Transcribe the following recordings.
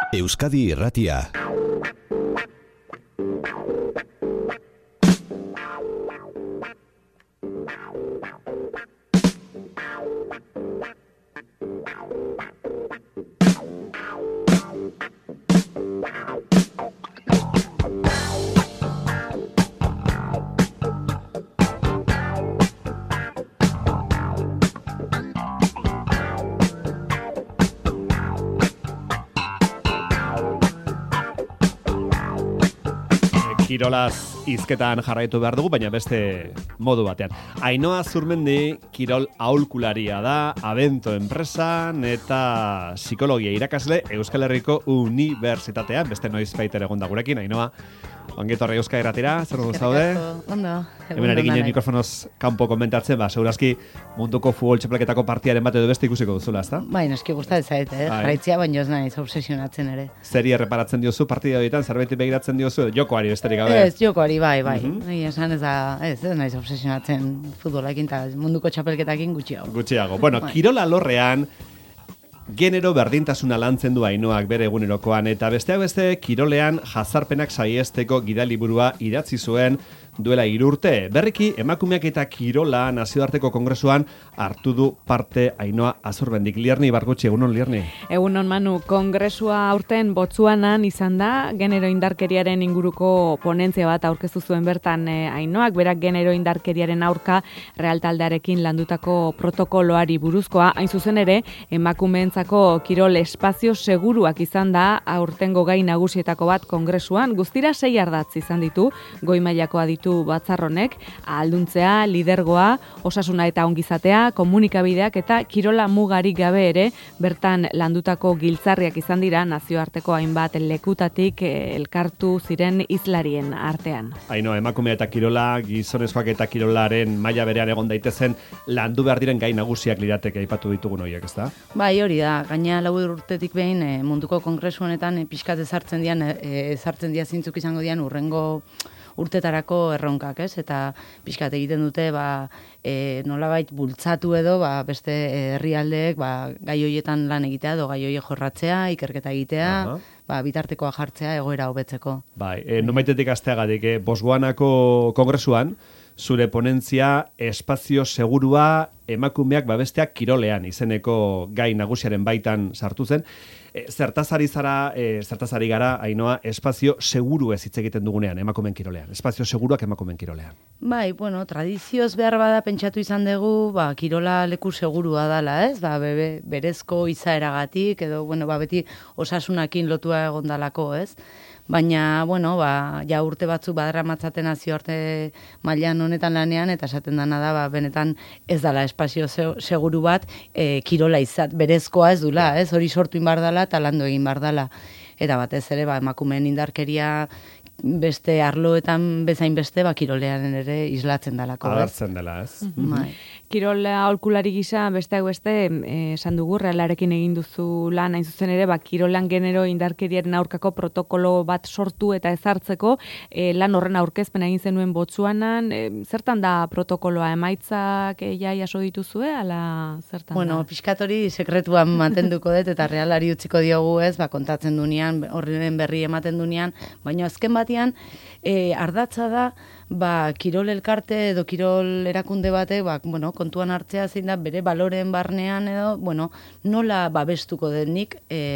Euskadi Irratia. Kirolaz hizketan jarraitu behar dugu, baina beste modu batean. Ainhoa Zurmendi kirol aholkularia da, Abento enpresan eta psikologia irakasle Euskal Herriko Unibertsitatean, beste noizbaiter egon da gurekin. Ainhoa, ongetorri Euskadi Irratira, zer dugu zaude? Ondo. Hemen ari ginen mikrofonoz kanpo komentatzen, segurazki munduko futbol txapelketako partiaren bat edo beste ikusiko duzula, ezta? Bai, noski gustatzen zait, jarraitzea, baina ez naiz obsesionatzen ere. Zeri erreparatzen diozu partida horietan, zerbait begiratzen diozu, jokoari besterik gabe? Ez, jokoari, bai. Esan ez naiz obsesionatzen futbolakin eta munduko txapelketakin gutxiago. Gutxiago. Bueno, kirola lorrean genero berdintasuna lantzen du Ainhoak bere egunerokoan, eta besteak beste kirolean jazarpenak saiesteko gidaliburua idatzi zuen duela 3 urte. Berriki, emakumeak eta kirola nazioarteko kongresuan hartu du parte Ainhoa Azurbendik. Lierni Bargutxi, egunon Lierni. Egunon Manu, kongresua aurten Botsuanan izan da, genero indarkeriaren inguruko ponentzia bat aurkeztu zuen bertan Ainhoak, berak genero indarkeriaren aurka realtaldearekin landutako protokoloari buruzkoa, hain zuzen ere, emakumeentzako kirol espazio seguruak izan da aurtengo gai nagusietako bat kongresuan, guztira 6 ardatz izan ditu, goi mailakoa ditu batzarronek, ahalduntzea, lidergoa, osasuna eta ongizatea, komunikabideak eta kirola mugarik gabe ere, bertan landutako giltzarriak izan dira nazioarteko hainbat lekutatik elkartu ziren hizlarien artean. Ainhoa, emakumea eta kirola, gizonezkoak eta kirolaren maila berean egon daitezen landu behar diren gai nagusiak lirateke aipatu ditugun horiek, ezta? Bai, hori da, gaina 4 urtetik behin munduko kongresu honetan pixkat ezartzen dira zintzuk izango dian urrengo urtetarako erronkak, ez? Eta pixkat egiten dute, nolabait bultzatu edo, beste herrialdeek, gai hoietan lan egitea, edo gai hoiek jorratzea, ikerketa egitea, bitartekoa jartzea egoera hobetzeko. Bai, nomaitetik asteagatik, Botswanako kongresuan, zure ponentzia espazio segurua emakumeak babesteak kirolean izeneko gai nagusiaren baitan sartu zen. Zertazari gara, Ainhoa, espazio seguru ez hitz egiten dugunean emakumeen kirolean. Espazio seguruak emakumeen kirolean. Bai, tradizioz behar bada pentsatu izan dugu, kirola leku segurua dala, ez? Berezko izaeragatik, edo, beti osasunakin lotua egondalako, ez? Baina, ja urte batzuk badaramatzaten nazioarte mailan honetan lanean, eta esaten dana da, benetan ez dala espazio seguru bat, kirola berezkoa ez dula, ez? Hori sortu inbar dala eta landu egin bar dala. Eta batez ere, emakumeen indarkeria beste arloetan bezain beste, kirolean ere islatzen dalako. Agertzen dela, ez? Bai. Kirola aholkulari gisa besteak beste esan dugu Realarekin egin duzu lan, hain zuzen ere kirolan genero indarkeriaren aurkako protokolo bat sortu eta ezartzeko lan horren aurkezpen egin zenuen Botsuanan, zertan da protokoloa, emaitzak jaso dituzue ala zertan da? Pixkat hori sekretuan mantenduko dut eta Realari utziko diogu, ez, kontatzen dunean, horren berri ematen dunean, baina azken batean ardatza da kirol elkarte edo kirol erakunde batek, kontuan hartzea zein da bere baloren barnean edo, nola babestuko denik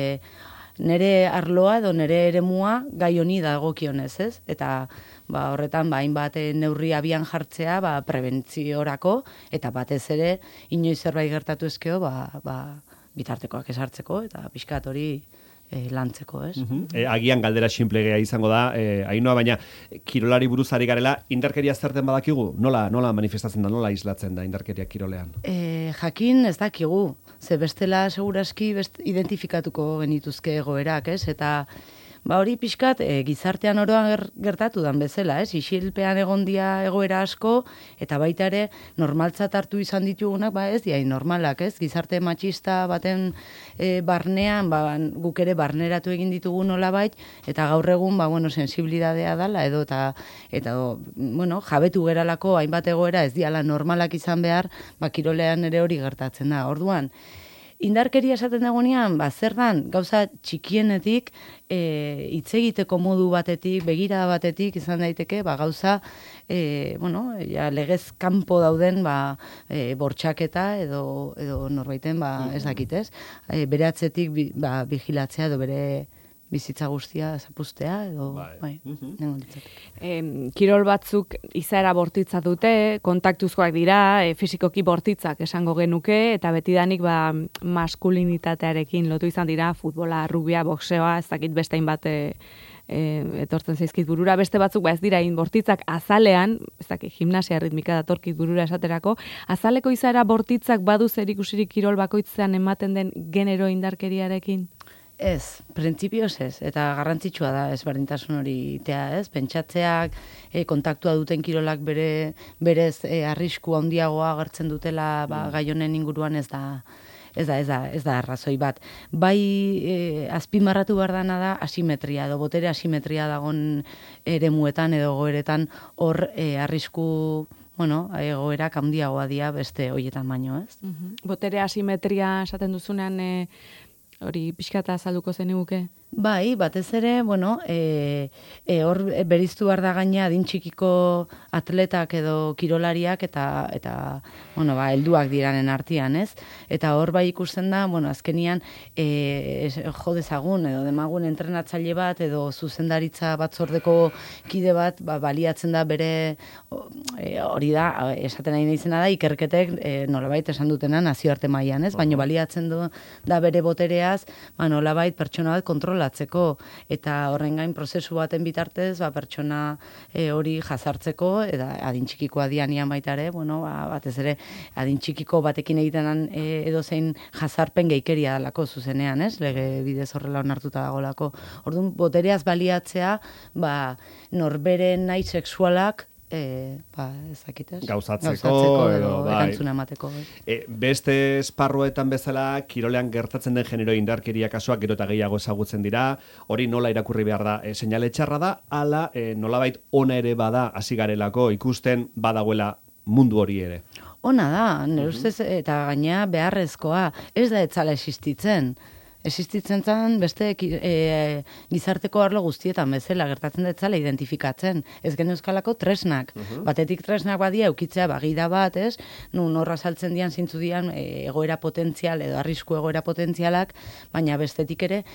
nere arloa edo nere eremua gai honi dagokionez, ez? Eta horretan hainbat neurri abian jartzea prebentziorako eta batez ere inoiz zerbait gertatu ezkeo bitartekoak esartzeko eta pixkat hori lantzeko, ez? Agian galdera sinplegea izango da, Ainhoa, baina kirolari buruz ari garela, indarkeria zerten badakigu? Nola manifestatzen da, nola islatzen da indarkeria kirolean? Jakin ez dakigu, ze bestela seguraski identifikatuko genituzke egoerak, ez? Eta hori pixkat gizartean oroan gertatu dan bezala, ez? Isilpean egondia egoera asko, eta baita ere normaltzat hartu izan ditugunak, ez diain normalak, ez? Gizarte matxista baten barnean, guk ere barneratu egin ditugu nolabait, eta gaur egun, sensibilidadea dala, edo, jabetu geralako hainbat egoera ez diala normalak izan behar, kirolean ere hori gertatzen da. Orduan, indarkeria esaten dagoenean, zer dan, gauza txikienetik, hitz egiteko modu batetik, begirada batetik, izan daiteke, gauza, legez kanpo dauden, bortxaketa edo norbaiten, ez dakitez, bere atzetik vigilatzea edo bere bizitza guztia zapustea edo kirol batzuk izaera bortitza dute, kontaktuzkoak dira, fisikoki bortitzak esango genuke, eta betidanik maskulinitatearekin lotu izan dira, futbola, rugbia, boxeoa, ez dakit beste hainbat etortzen zaizkit burura, beste batzuk ez dira bortitzak azalean, ez dakit gimnasia ritmika datorkit burura esaterako, azaleko izaera bortitzak badu zerikusirik kirol bakoitzean ematen den genero indarkeriarekin? Ez, printzipioz ez, eta garrantzitsua da ezberdintasun hori itea, ez? Pentsatzeak, kontaktua duten kirolak berez arrisku handiagoa agertzen dutela gai honen inguruan ez da arrazoi bat. Bai, azpimarratu behar dana da asimetria, edo botere asimetria dagon eremuetan edo goeretan hor arrisku egoerak handiagoa dira beste hoietan baino, ez? Botere asimetria esaten duzunean hori pixkata azalduko zeniguke? Bai, batez ere, hor beriztu behar da gaina adin txikiko atletak edo kirolariak eta helduak diranen artean, ez? Eta hor bai ikusten da, azkenian jo dezagun edo demagun entrenatzaile bat edo zuzendaritza batzordeko kide bat baliatzen da bere hori da, esaten nahi izena da, ikerketek nolabait esan dutena nazioarte mailan, ez? Baina baliatzen da bere botereaz, nolabait pertsona bat kontrolatzeko, eta horren gain prozesu baten bitartez, pertsona hori jazartzeko, eta adin txikiko adianian baita ere, batez ere, adin txikiko batekin egiten edozein jazarpen geikeria dalako zuzenean, ez? Lege bidez horrela onartuta dagolako. Orduan, botereaz baliatzea, norberen nahi sexualak ezakitez. Gauzatzeko edo erantzuna emateko. Beste esparruetan bezala, kirolean gertatzen den genero indarkeria kasuak gero eta gehiago ezagutzen dira, hori nola irakurri behar da, seinale txarra da, ala nolabait ona ere bada hasi garelako ikusten badagoela mundu hori ere. Ona da, nire ustez, eta gaina beharrezkoa, ez da etzala existitzen. Existitzen zen beste gizarteko arlo guztietan bezala gertatzen detzala identifikatzen. Ez geneuzkalako tresnak. Batetik tresnak badia eukitzea bagida bat, ez? Norra saltzen dian, zintzu dian egoera potentzial edo arrisku egoera potentzialak, baina bestetik ere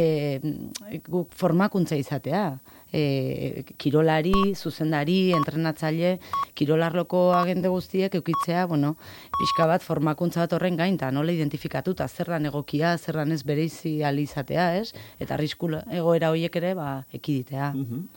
formakuntza izatea. Kirolari, zuzendari, entrenatzaile, kirolarloko agente guztiek eukitzea, pixka bat formakuntza bat horren gain, eta nola identifikatuta, zerran egokia, zerran ez bereizi alizatea, ez? Eta arrisku egoera horiek ere, ekiditea.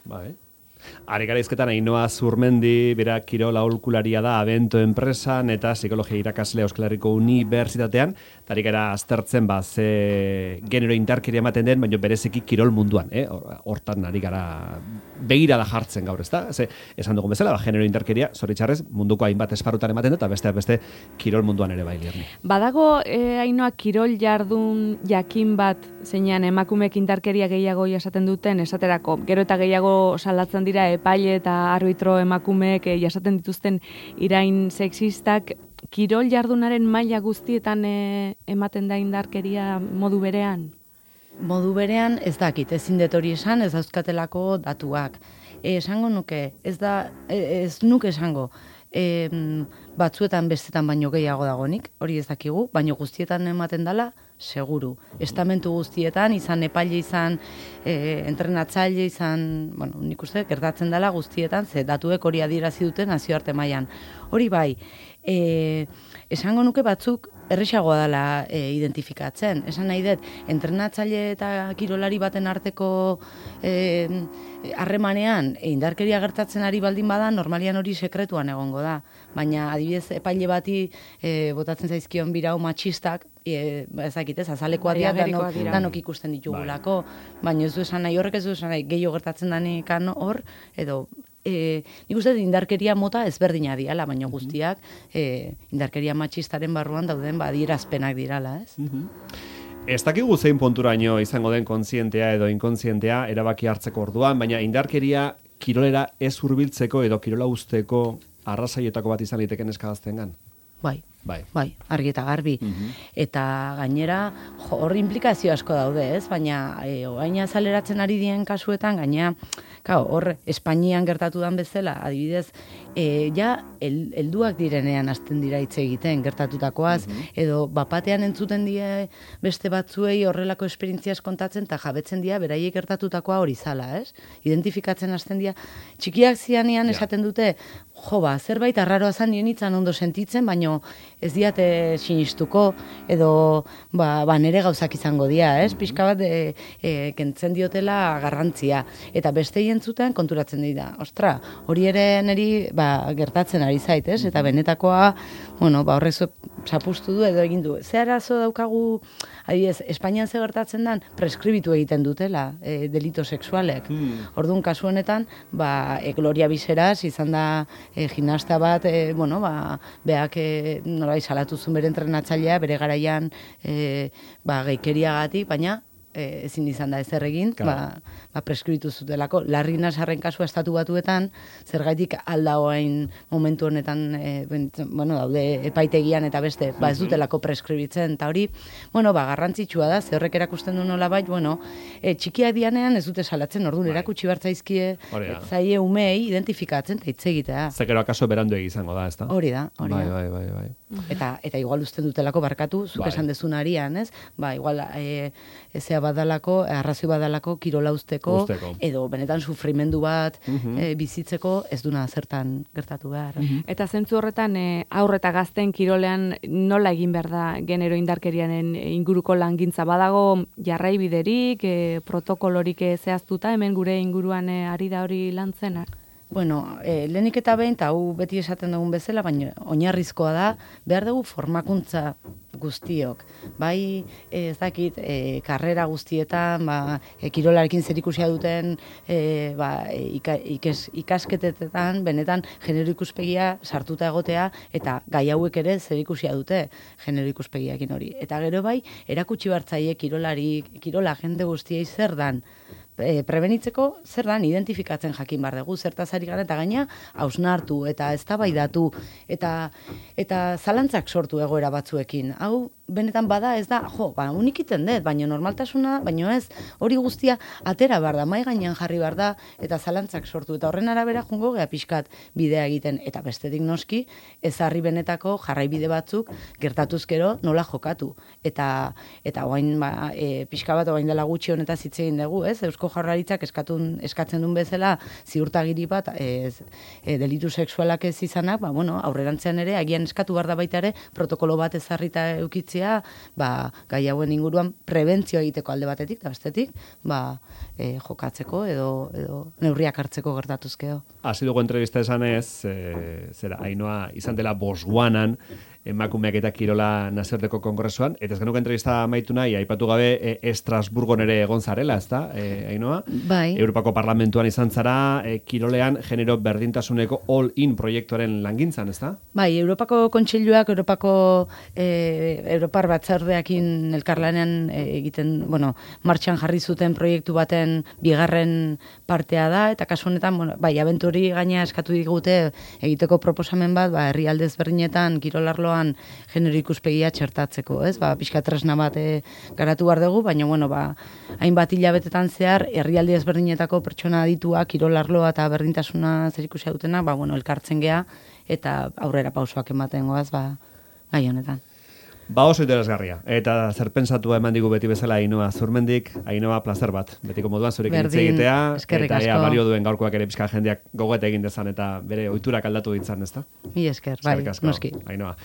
Ari gara izketan Ainhoa Zurmendi, bera kirol aholkularia da Avento enpresan eta psikologia irakasle Euskal Herriko Unibertsitatean, eta ari gara aztertzen ze genero indarkeria ematen den, baina bereziki kirol munduan, hortan ari gara begira da jartzen gaur, ezta? Esan dugun bezala, genero indarkeria, zoritxarrez, munduko hainbat esparrutan ematen dut, eta besteak beste kirol munduan ere bai lierni. Badago, Ainhoa, kirol jardun jakin bat, zeinan emakumeek indarkeria gehiago jasaten duten, esaterako, gero eta gehiago salatzen dira epaile eta arbitro emakumeek jasaten dituzten irain sexistak, kirol jardunaren maila guztietan ematen da indarkeria modu berean? Modu berean ez dakit, ezin dut hori esan, ez dauzkatelako datuak. Esango nuke, ez nuke esango, batzuetan bestetan baino gehiago dagonik, hori ez dakigu, baino guztietan ematen dela, seguru. Estamentu guztietan, izan epaile, izan entrenatzaile, izan, nik uste, gertatzen dela guztietan, ze datuek hori adierazi duten nazioarte mailan. Hori bai, esango nuke batzuk erresagoa dela identifikatzen. Esan nahi dut, entrenatzaile eta kirolari baten arteko harremanean indarkeria gertatzen ari baldin bada, normalian hori sekretuan egongo da. Baina adibidez epaile bati botatzen zaizkion birau matxistak, ezakitez, azalekoa dira danok ikusten ditugulako. Baina ez du esan nahi, horrek ez du esan nahi, gehiago gertatzen danikan hor, edo nik uste indarkeria mota ezberdina diala, baina guztiak indarkeria matxistaren barruan dauden adierazpenak dirala, ez? Ez dakigu zein punturaino izango den kontzientea edo inkontzientea erabaki hartzeko orduan, baina indarkeria kirolera ez hurbiltzeko edo kirola usteko arrazoietako bat izan liteken eskagaztengan. Bai. Bai, argi eta garbi. Eta gainera, hor implikazio asko daude, ez? Baina, oaina azaleratzen ari dien kasuetan, gaina, hor, Espainian gertatu dan bezala, adibidez, ja, helduak direnean hasten dira hitz egiten gertatutakoaz, edo bapatean entzuten die beste batzuei horrelako esperientziaz kontatzen, eta jabetzen dira beraiek gertatutakoa hori zala, ez? Identifikatzen hasten dira. Txikiak zianean esaten dute, zerbait arraroa zan nien itzan ondo sentitzen, baino ez diate sinistuko, edo nere gauzak izango dira, ez? Pixka bat kentzen diotela garrantzia. Eta beste entzuten konturatzen dira. Ostra, hori ere niri gertatzen ari zait, ez? Eta benetakoa, horrez zapustu du edo egin du. Ze arazo daukagu, adibidez, Espainian ze gertatzen dan, preskribitu egiten dutela delito sexualek. Orduan, kasu honetan, Gloria Biseras izan da gimnasta bat, beak nola salatu zuen bere entrenatzailea, bere garaian geikeriagatik, baina ezin izan da ezer egin, preskribitu zutelako. Larri Nasarren kasua Estatu Batuetan, zergaitik aldagoain momentu honetan, daude epaitegian eta beste, ez dutelako preskribitzen, eta hori, garrantzitsua da, horrek erakusten du nola bai, txikiak dianean ez dute salatzen, orduan erakutsi bartzaizkie, zaie umei identifikatzen, eta hitz egitea. Zekero akaso berandu izango da, ez da? Hori da. Bai. Eta igual usten dutelako barkatu, zuk esan dezun arian, ez? Igual, ezea badalako, arrazoi badalako, kirola usteko, edo benetan sufrimendu bat bizitzeko, ez duna zertan gertatu behar. Eta zentzu horretan, haur eta gazten kirolean nola egin behar da genero indarkerianen inguruko langintza? Badago jarraibiderik, protokolorik zehaztuta, hemen gure inguruan ari da hori lantzena? Lehenik eta behin, eta hau beti esaten dugun bezala, baina oinarrizkoa da, behar dugu formakuntza guztiok. Bai, ez dakit, karrera guztietan, kirolarekin zerikusia duten ikasketetan, benetan, genero ikuspegia sartuta egotea, eta gai hauek ere zerikusia dute genero ikuspegiakin hori. Eta gero bai, erakutsi bartzaie kirola jende guztiei zer dan, prebenitzeko zer dan identifikatzen jakin behar dugu, zertaz ari gara, eta gaina hausnartu eta eztabaidatu eta zalantzak sortu egoera batzuekin. Hau, benetan bada ez da, unikiten dut, baina normaltasuna, baina ez, hori guztia atera behar da, mai gainean jarri behar da, eta zalantzak sortu, eta horren arabera jungo gea pixkat bidea egiten, eta bestetik noski, ezarri benetako jarraibide batzuk gertatuzkero nola jokatu. Eta oain, pixka bat oain dela gutxi honetaz hitz egin dugu, ez? Eusko Jaurlaritzak eskatzen duen bezala ziurtagiri bat delitu sexualak ez izanak, aurrerantzean ere, agian eskatu behar da baita ere, protokolo bat ezarrita eukitzea, gai hauen inguruan prebentzio egiteko alde batetik, eta bestetik, jokatzeko edo neurriak hartzeko gertatuzkeo. Hasi dugu entrevista esanez, Ainhoa izan dela Botswanan, emakumeak eta kirola nazioarteko kongresuan, eta ez genuke entrevista amaitu nahi, aipatu gabe Estrasburgon ere egon zarela, ez da, Ainhoa? Bai. Europako Parlamentuan izan zara, kirolean genero berdintasuneko all-in proiektuaren langintzan, ez da? Bai, Europako Kontseiluak, Europar batzardeakin elkarlanean egiten, martxan jarri zuten proiektu baten bigarren partea da, eta kasu honetan, abenturi gaina eskatu digute egiteko proposamen bat, herrialde ezberdinetan kirolarloan genero ikuspegia txertatzeko, ez? Pixka tresna bat garatu behar dugu, baina, hainbat hilabetetan zehar, herrialde ezberdinetako pertsona aditua, kirolarloa eta berdintasuna zerikusia dutena, elkartzen gea, eta aurrera pausoak ematen goaz, gai honetan. Oso interesgarria. Eta zer pentsatua eman digu beti bezala Ainhoa Zurmendik, Ainhoa plazer bat. Betiko moduan zurekin hitz egitea, eta ea balio duen gaurkoak ere pixka jendeak gogoeta egin dezan eta bere ohiturak aldatu ditzan, ezta? Mi esker, bai, noski. Ainhoa.